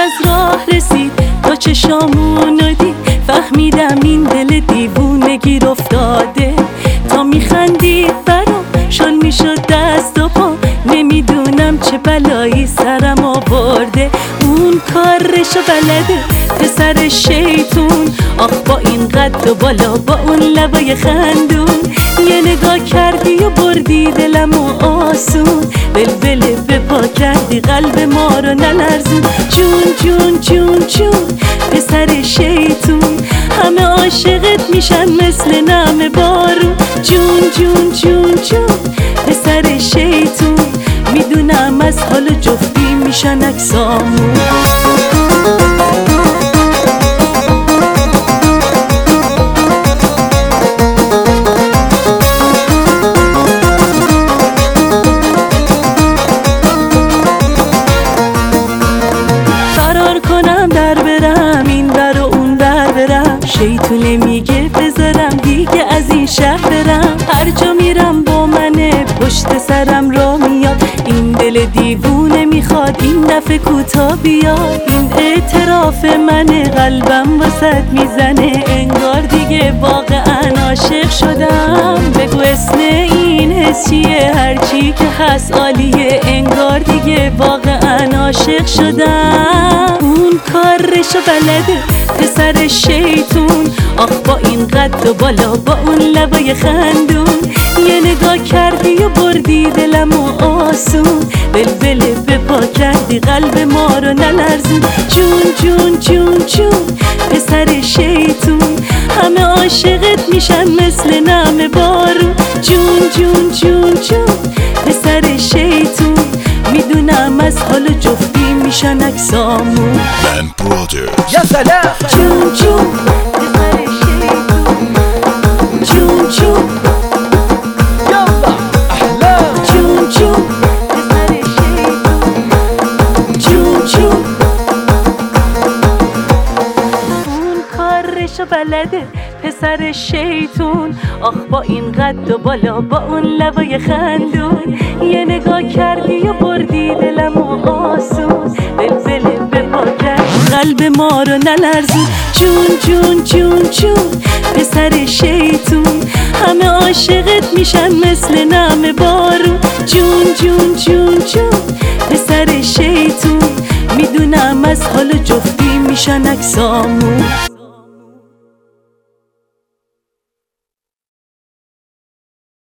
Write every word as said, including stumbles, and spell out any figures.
از راه رسید تا چشامونو دید، فهمیدم این دل دیوونه گیر افتاده. تا میخندید برام شل میشد دست و پا، نمیدونم چه بلایی سرم آورده. اون کارشو بلده پسر شیطون، آخ با این قد و بالا با اون لبای خندون. یه نگاه کردی و بردی دلمو آسون، بلبله به پا کردی قلب ما رو نلرزون. جون جون جون جون پسر شیطون، همه عاشقت میشن مثل نم بارون. جون جون جون جون پسر شیطون، میدونم از حال جفتی میشن اکسامون. شیطونه میگه بذارم دیگه از این شهر برم، هر جا میرم با منه پشت سرم را میاد. این دل دیوونه میخواد این دفعه کوتا بیاد. این اعتراف منه قلبم واسط میزنه، انگار دیگه واقعا عاشق شدم. بگو اسم این حس چیه؟ هرچی که هست عالیه، انگار دیگه واقعا عاشق شدم. اون کارشو بلده پسر شیطون، آخ با این قد و بالا با اون لبای خندون. یه نگاه کردی و بردی دلمو آسون، بلبله به پا کردی قلب ما رو نلرزون. جون جون جون جون پسر شیطون، همه عاشقت میشن مثل نم بارون. جون جون جون جون پسر شیطون، میدونم از حال جفتی میشن اکسامون. من برادر یا سلام. جون جون پسر شیطون، جون جون یالا احلام. جون جون پسر شیطون، جون جون. اون کارشو بلده پسر شیطون، آخ با این قد و بالا با اون لبای خندون. یه نگاه کردی و بردی دلمو آسون، بلبله به پا کردی قلب ما رو نلرزون. جون جون جون جون پسر شیطون، همه عاشقت میشن مثل نم بارون. جون جون جون جون پسر شیطون، میدونم از حال جفتی میشن اکسامون.